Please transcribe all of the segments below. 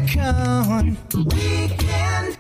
Con Weekend.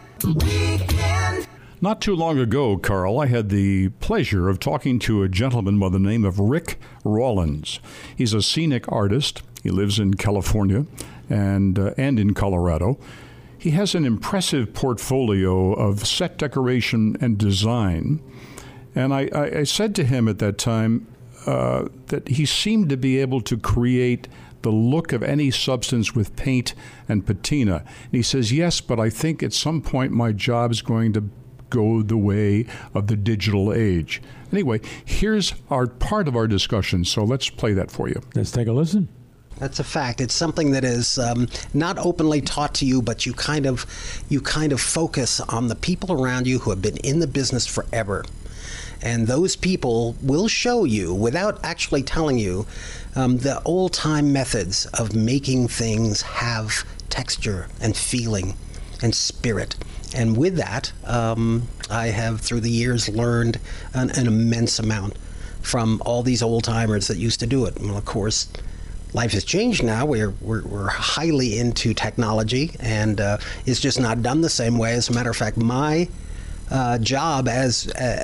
Not too long ago, Carl, I had the pleasure of talking to a gentleman by the name of Rick Rawlins. He's a scenic artist. He lives in California and in Colorado. He has an impressive portfolio of set decoration and design. And I said to him at that time that he seemed to be able to create the look of any substance with paint and patina. And he says, yes, but I think at some point my job is going to go the way of the digital age. Anyway, here's our part of our discussion, so let's play that for you. Let's take a listen. That's a fact. It's something that is not openly taught to you, but you kind of focus on the people around you who have been in the business forever. And those people will show you, without actually telling you, the old-time methods of making things have texture and feeling and spirit. And with that, I have, through the years, learned an immense amount from all these old-timers that used to do it. Well, of course, life has changed now. We're highly into technology, and it's just not done the same way. As a matter of fact, my job as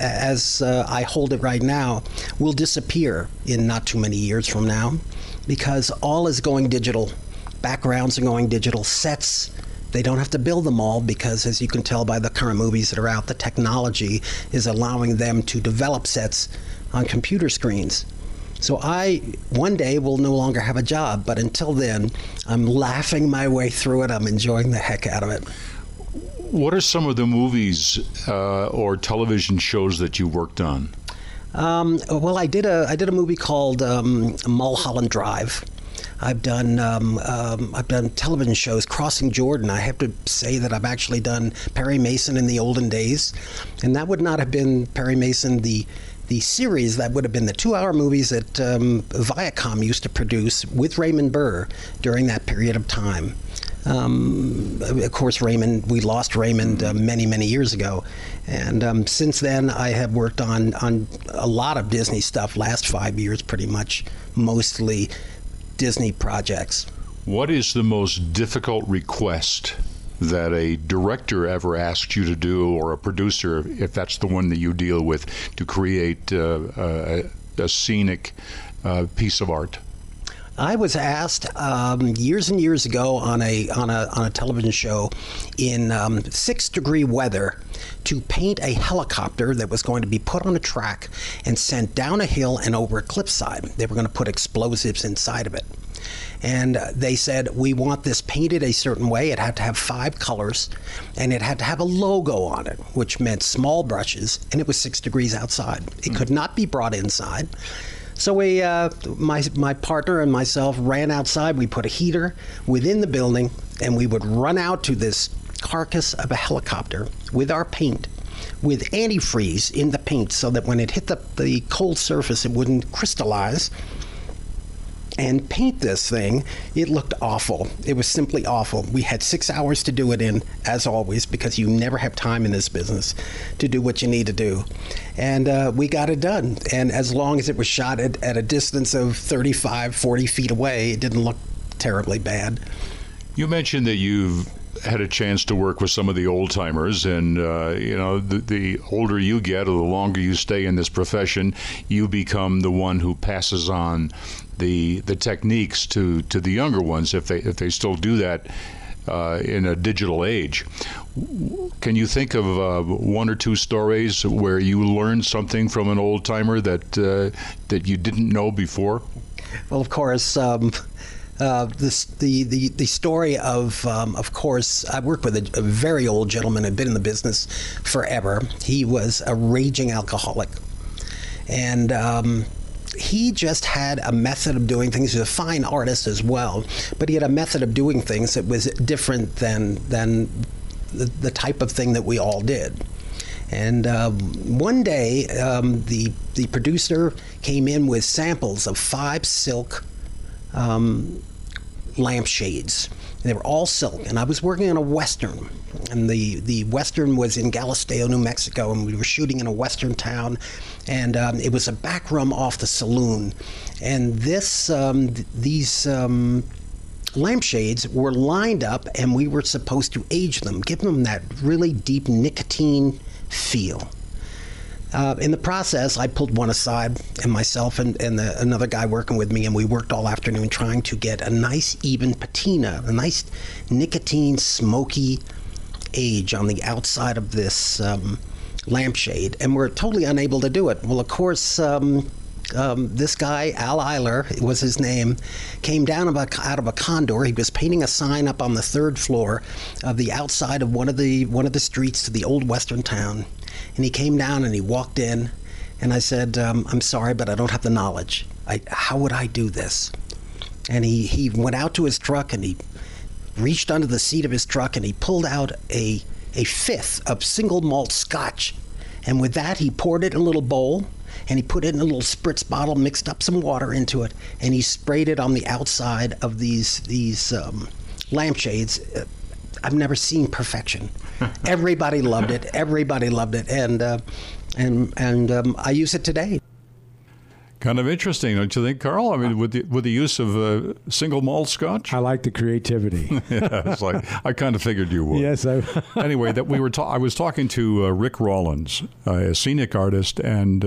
I hold it right now will disappear in not too many years from now, because all is going digital. Backgrounds are going digital. Sets, they don't have to build them all, because as you can tell by the current movies that are out, the technology is allowing them to develop sets on computer screens. So I, one day, will no longer have a job, but until then, I'm laughing my way through it. I'm enjoying the heck out of it. What are some of the movies or television shows that you worked on? Well, I did a movie called Mulholland Drive. I've done television shows. Crossing Jordan. I have to say that I've actually done Perry Mason in the olden days, and that would not have been Perry Mason the series. That would have been the 2-hour movies that Viacom used to produce with Raymond Burr during that period of time. Of course, Raymond, we lost Raymond many years ago. And since then, I have worked on a lot of Disney stuff, last 5 years pretty much, mostly Disney projects. What is the most difficult request that a director ever asked you to do, or a producer, if that's the one that you deal with, to create a scenic piece of art? I was asked years and years ago on a television show in 6-degree weather to paint a helicopter that was going to be put on a track and sent down a hill and over a cliffside. They were going to put explosives inside of it. And they said, we want this painted a certain way. It had to have 5 colors, and it had to have a logo on it, which meant small brushes, and it was 6 degrees outside. It could not be brought inside. So we, my partner and myself ran outside. We put a heater within the building, and we would run out to this carcass of a helicopter with our paint, with antifreeze in the paint, so that when it hit the cold surface, it wouldn't crystallize, and paint this thing. It looked awful. It was simply awful. We had 6 hours to do it in, as always, because you never have time in this business to do what you need to do. And we got it done. And as long as it was shot at a distance of 35, 40 feet away, it didn't look terribly bad. You mentioned that you've had a chance to work with some of the old timers, and the older you get, or the longer you stay in this profession, you become the one who passes on the techniques to the younger ones, if they still do that in a digital age. Can you think of 1 or 2 stories where you learned something from an old timer that you didn't know before? Well, of course. The story of course, I worked with a very old gentleman who had been in the business forever. He was a raging alcoholic, and he just had a method of doing things. He was a fine artist as well, but he had a method of doing things that was different than the type of thing that we all did. And one day, the producer came in with samples of 5 silk lampshades. They were all silk, and I was working on a Western, and the Western was in Galisteo, New Mexico, and we were shooting in a Western town, and it was a back room off the saloon, and these lampshades were lined up, and we were supposed to age them, give them that really deep nicotine feel. In the process, I pulled one aside, and myself and another guy working with me, and we worked all afternoon trying to get a nice even patina, a nice nicotine smoky age on the outside of this lampshade, and we're totally unable to do it. Well, of course, this guy, Al Eiler was his name, came down out of a condor. He was painting a sign up on the third floor of the outside of one of the streets to the old western town. And he came down and he walked in, and I said, I'm sorry, but I don't have the knowledge. How would I do this? And he went out to his truck, and he reached under the seat of his truck, and he pulled out a fifth of single malt scotch. And with that, he poured it in a little bowl, and he put it in a little spritz bottle, mixed up some water into it, and he sprayed it on the outside of these lampshades. I've never seen perfection. Everybody loved it. Everybody loved it, and I use it today. Kind of interesting, don't you think, Carl? I mean, with the use of single malt scotch. I like the creativity. Yeah, it's like I kind of figured you would. Yes. Anyway, I was talking to Rick Rawlins, a scenic artist and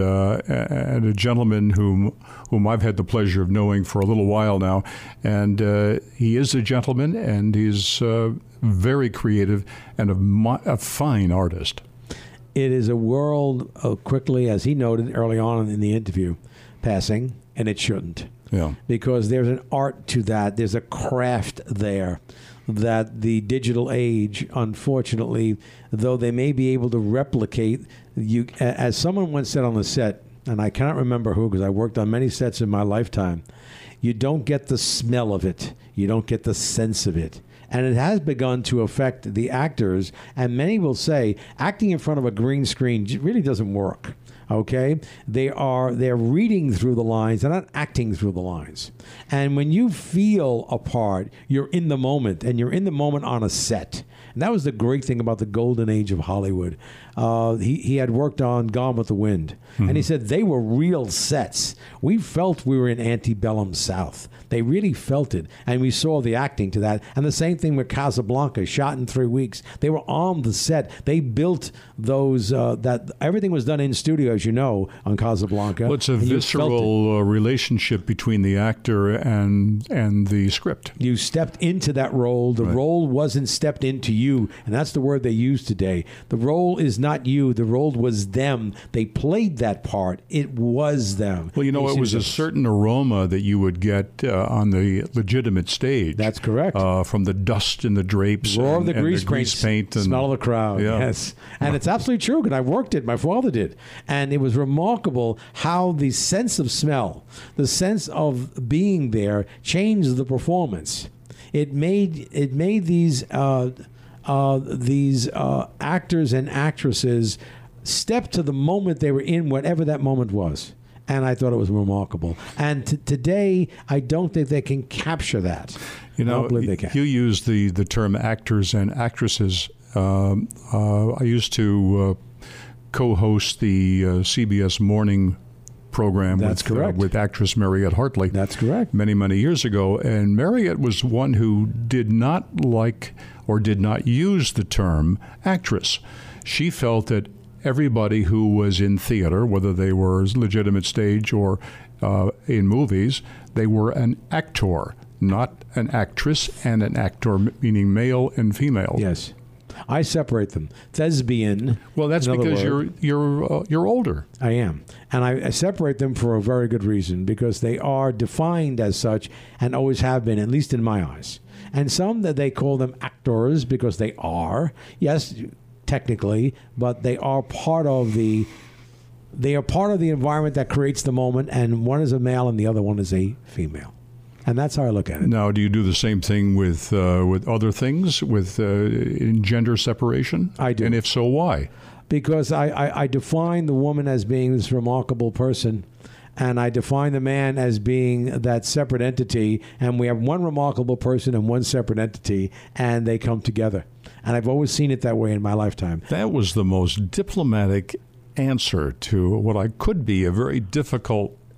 a gentleman whom I've had the pleasure of knowing for a little while now, and he is a gentleman, and he's very creative and a fine artist. It is a world quickly, as he noted early on in the interview, passing, and it shouldn't. Yeah. Because there's an art to that. There's a craft there that the digital age, unfortunately, though they may be able to replicate, as someone once said on the set, and I cannot remember who because I worked on many sets in my lifetime, you don't get the smell of it. You don't get the sense of it. And it has begun to affect the actors, and many will say acting in front of a green screen really doesn't work. Okay, they're reading through the lines. They're not acting through the lines. And when you feel a part, you're in the moment, and you're in the moment on a set. And that was the great thing about the golden age of Hollywood. He had worked on Gone with the Wind, and he said they were real sets. We felt we were in antebellum South. They really felt it, and we saw the acting to that. And the same thing with Casablanca, shot in 3 weeks. They were on the set. They built those, that everything was done in studio, as you know, on Casablanca. Well, it's a visceral relationship between the actor and the script. You stepped into that role. The role wasn't stepped into you, and that's the word they use today. The role is not you. The role was them. They played that part. It was them. Well, it was a certain aroma that you would get on the legitimate stage. That's correct. From the dust in the drapes. Roar of the and grease paint. And smell of the crowd. Yeah. Yes. And it's absolutely true, because I worked it. My father did. And it was remarkable how the sense of smell, the sense of being there, changed the performance. It made these actors and actresses step to the moment they were in, whatever that moment was. And I thought it was remarkable. And today, I don't think they can capture that. I don't believe they can. You use the term actors and actresses. I used to co-host the CBS morning program with actress Mariette Hartley. That's correct. Many, many years ago. And Mariette was one who did not like or did not use the term actress. She felt that everybody who was in theater, whether they were legitimate stage or in movies, they were an actor, not an actress, and an actor, meaning male and female. Yes. I separate them. Thespian. Well, that's because you're older. I am, and I separate them for a very good reason, because they are defined as such and always have been, at least in my eyes. And some that they call them actors because they are, yes, technically, but they are part of the environment that creates the moment. And one is a male, and the other one is a female. And that's how I look at it. Now, do you do the same thing with other things, in gender separation? I do. And if so, why? Because I define the woman as being this remarkable person, and I define the man as being that separate entity, and we have one remarkable person and one separate entity, and they come together. And I've always seen it that way in my lifetime. That was the most diplomatic answer to what could be a very difficult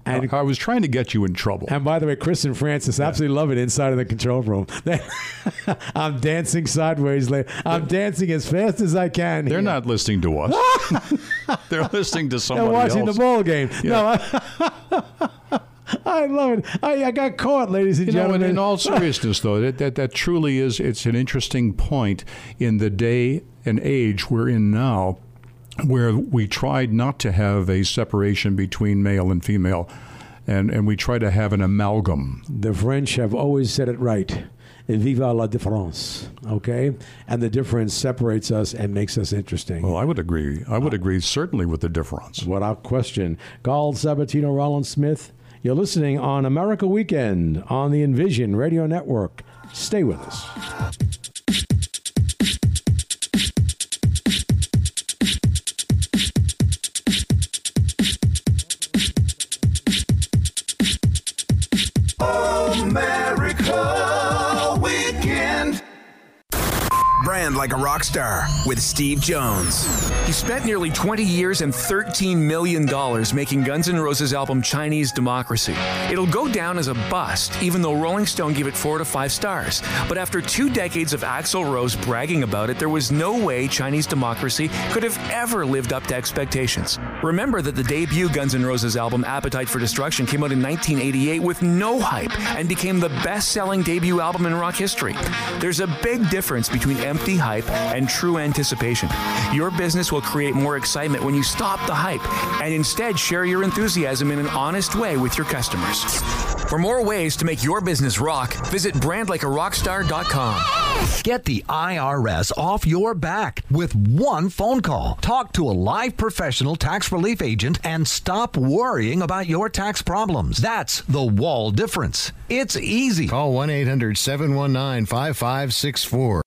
And I was trying to get you in trouble. And by the way, Chris and Francis absolutely love it inside of the control room. I'm dancing sideways. I'm dancing as fast as I can. They're not listening to us. They're listening to somebody They're watching else. the ball game. Yeah. No, I love it. I got caught, ladies and gentlemen. In all seriousness, though, that truly is, it's an interesting point in the day and age we're in now, where we tried not to have a separation between male and female, and we try to have an amalgam. The French have always said it right. Viva la différence, okay? And the difference separates us and makes us interesting. Well, I would agree. I would agree certainly with the difference. Without question. Carl Sabatino, Rollins Smith, you're listening on America Weekend on the Envision Radio Network. Stay with us. America Weekend. Brand like a rock star with Steve Jones. He spent nearly 20 years and $13 million making Guns N' Roses' album Chinese Democracy. It'll go down as a bust, even though Rolling Stone gave it 4 to 5 stars. But after 2 decades of Axl Rose bragging about it, there was no way Chinese Democracy could have ever lived up to expectations. Remember that the debut Guns N' Roses album Appetite for Destruction came out in 1988 with no hype and became the best-selling debut album in rock history. There's a big difference between empty hype and true anticipation. Your business will create more excitement when you stop the hype and instead share your enthusiasm in an honest way with your customers. For more ways to make your business rock, visit brandlikearockstar.com. Get the IRS off your back with one phone call. Talk to a live professional tax relief agent and stop worrying about your tax problems. That's the Wall difference. It's easy. Call 1-800-719-5564.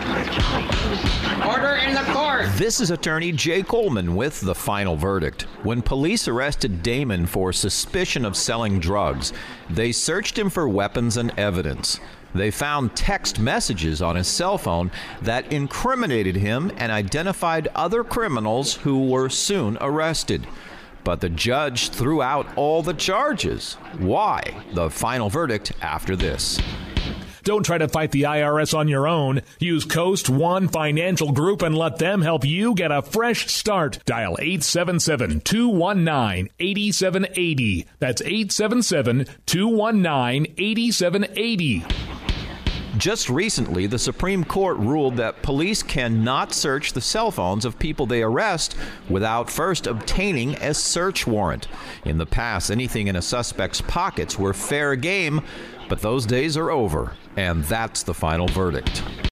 Order in the court. This is attorney Jay Coleman with the final verdict. When police arrested Damon for suspicion of selling drugs, they searched him for weapons and evidence. They found text messages on his cell phone that incriminated him and identified other criminals who were soon arrested. But the judge threw out all the charges. Why? The final verdict after this. Don't try to fight the IRS on your own. Use Coast One Financial Group and let them help you get a fresh start. Dial 877-219-8780. That's 877-219-8780. Just recently, the Supreme Court ruled that police cannot search the cell phones of people they arrest without first obtaining a search warrant. In the past, anything in a suspect's pockets were fair game, but those days are over, and that's the final verdict.